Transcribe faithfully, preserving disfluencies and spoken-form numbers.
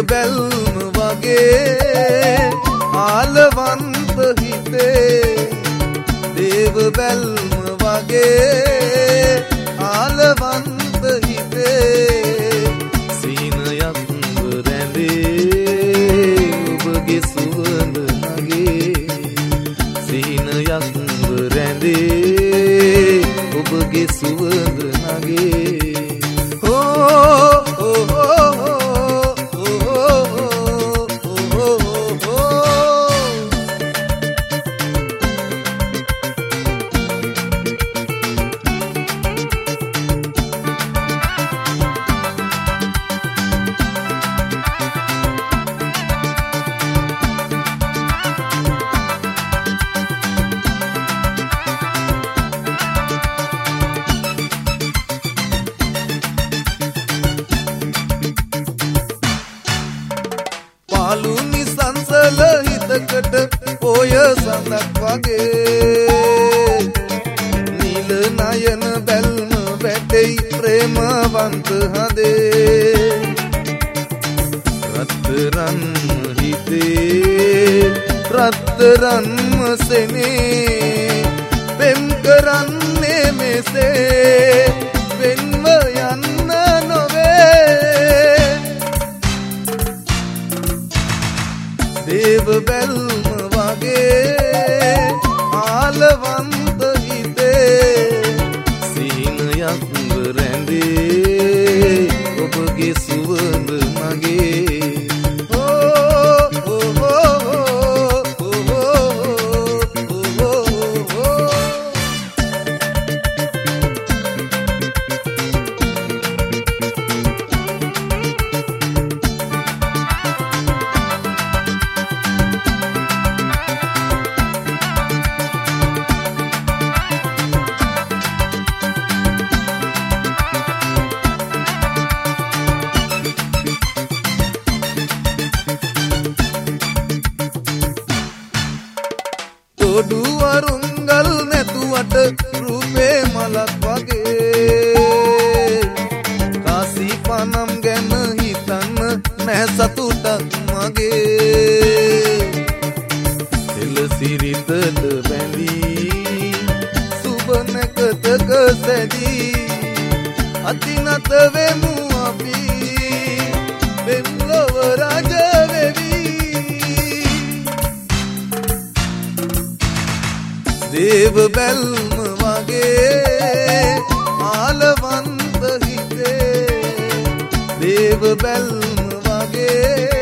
බැල්ම වගේ ආලවන්ත හිතේ දේව බැල්ම වගේ ආලවන්ත හිතේ සීනයක් රැඳේ ඔබගේ සුවඳ නගේ සීනයක් රැඳේ ඔබගේ සුවඳ නගේ පාලුනි සංසල හිතකට පොය සඳක් වගේ නිල නයන බැල්ම වැටෙයි ප්‍රේමවන්ත හදේ රත්තරන් හිතේ රත්තරන්ම සෙනේ පෙම් කරන්නේ මෙසේ වෙන්ව යන්න නොවේ දේව බැල්ම වගේ ආලවන්ත හිතේ සීනයක් රැඳේ ඔබගේ සුවඳ මගේ තොඩු වරුංගල් නැතුවට රූපේ මලක් වගේ කාසි පනම් ගැන හිතන්න නෑ සතුටක් මගේ එල සිරිතට බැඳී සුබ නැකතක සැදී අතිනත වෙමු අපි බෙම්ලොව රජ වෙවි දේව බැල්ම වගේ ආලවන්ත හිතේ දේව බැල්ම වගේ